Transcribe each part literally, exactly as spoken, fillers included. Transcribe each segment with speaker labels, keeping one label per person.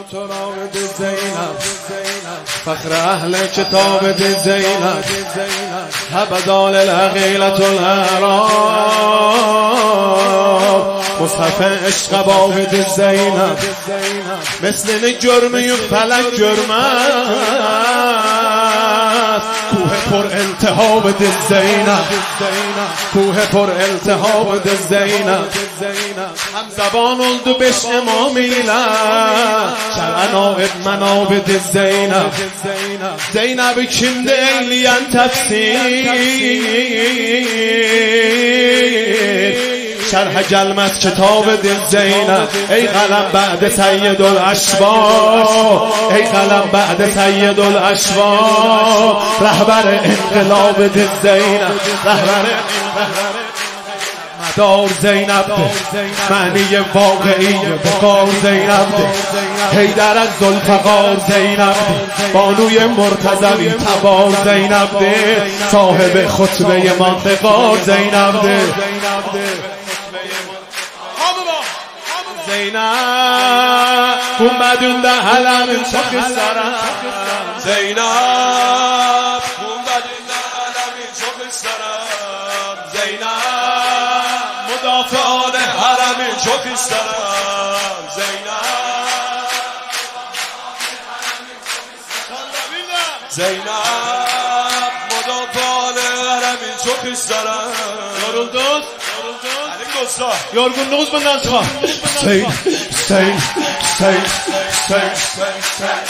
Speaker 1: تراب زینب فخر اهل کتاب زینب هبدال العقیلة العراب مصحف عشق باب زینب مثل جرمی و فلک جرمت کوه پر التهاب دل زینب کوه پر التهاب دل زینب هم زبان oldu beş امامیله şer'e naib menab dil زینب زینب kimdi eyleyen tefsir شرح gelmez kitab dil زینب ای قلم بعد سید الاشباح ای قلم بعد سید الاشباح رهبر انقلاب دل زینب رهبر مدار زینب معنی واقعی بقار زینب حیدر از ذوالفقار زینب بانوی مرتضوی تبار زینب صاحب خطبه منطقار زینب Zeynep Kumbadunda halamin çok isterim Zeynep Kumbadunda halamin çok isterim Zeynep Müdafiane haramin çok isterim Zeynep Zeynep Müdafiane haramin çok isterim Yoruldunuz yorgunluğunuz bundan çıkar. Hüseyin, Hüseyin, Hüseyin, Hüseyin, Hüseyin.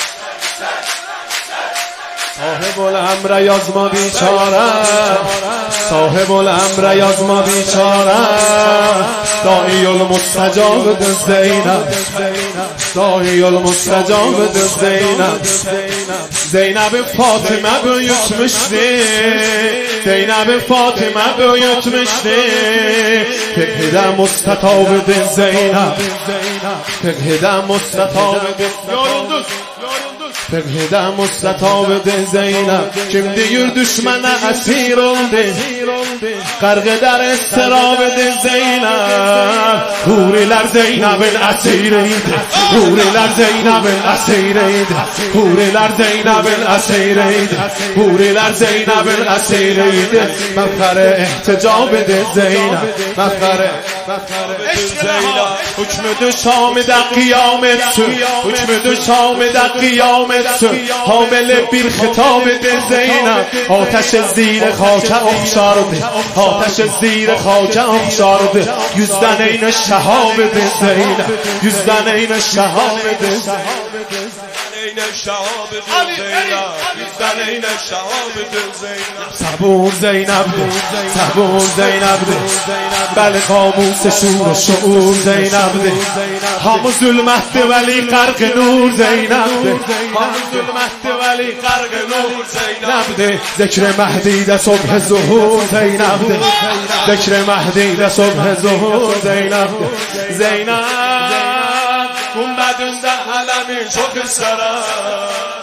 Speaker 1: صاحب الامر yazma بیچاره صاحب الامر yazma بیچاره داعی المستجاب زینب داعی المستجاب زینب Zeynep Fatıma büyütmüştü Zeynep Fatıma büyütmüştü Fıkhide mustatabdı Zeynep Fıkhide mustatabdı Yorulduk Fıkhide mustatabdı Zeynep Şimdi yür düşmana esir oldu Kargı der estirabdı Zeynep Huriler Zeynep'in esiriydi Huriler Zeynep'in esiriydi Huriler Zeynep'in esiriydi Huriler Zeynep'in esiriydi Mefkare ihticabıdı Zeynep Mefkare Zeynep Hükmüdü Şam'da kıyametçü Hükmüdü Şam'da kıyametçü Hamile bir hitabıdı Zeynep Ateş zیر خاک اخشارdı Ateş zیر خاک اخشارdı Yüzden eyne şehabedı Zeynep Yüzden eyne şehabedı Eyne şehabedı Zeynep Yüzden eyne şehabedı Zeynep Sabur Zeynep'di Sabur Zeynep'di Beli kamus şuur şuur Zeynep'di Hamı zulmetti veli karg nur Zeynep'di Hamı zulmetti veli karg nur Zeynep'di Zikr Mehdi'de subh zuhur Zeynep'di Zikr Mehdi'de subh zuhur Zeynep'di Zeynep Kumbadunda halamin çok isterim